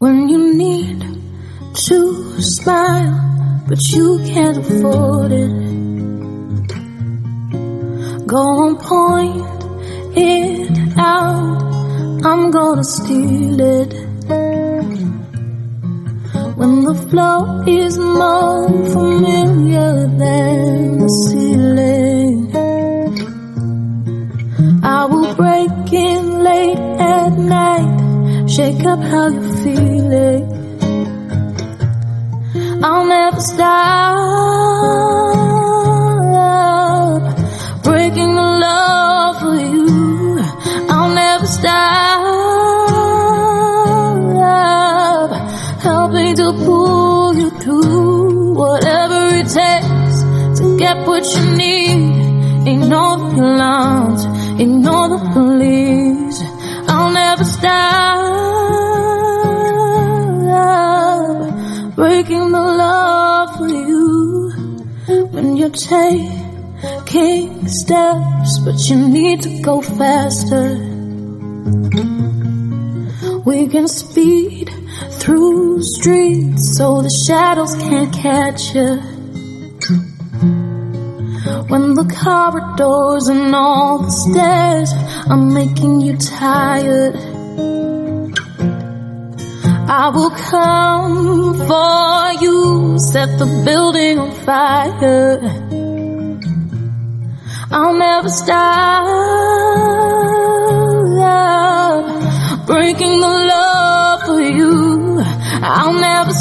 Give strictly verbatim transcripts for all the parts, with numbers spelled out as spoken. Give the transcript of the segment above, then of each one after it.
When you need to smile, but you can't afford it, go on, point it out, I'm gonna steal it. When the floor is more familiar than the ceiling, I will break in late at night, shake up how you're feeling. I'll never stop breaking the love for you. I'll never stop helping to pull you through. Whatever it takes to get what you need. Ignore the alarms, ignore the police. I'll never stop breaking the love for you. When you're taking steps, but you need to go faster, we can speed through streets so the shadows can't catch you. When the corridors and all the stairs are making you tired, I will come for you, set the building on fire. I'll never stop breaking the love for you. I'll never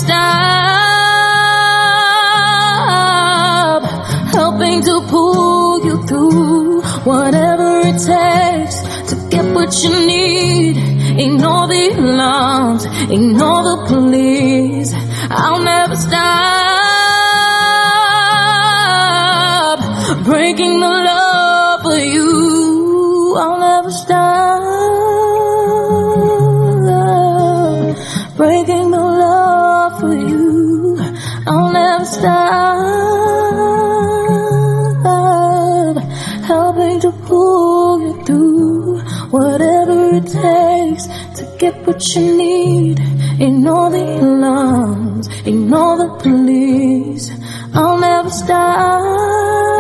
stop helping to pull you through. Whatever it takes to get what you need. Ignore the alarms, ignore the police. I'll never stop breaking the love for you. I'll never stop breaking the love for you. I'll never stop helping to pull you through. Whatever it takes to get what you need. Ignore the alarms, ignore the police. I'll never stop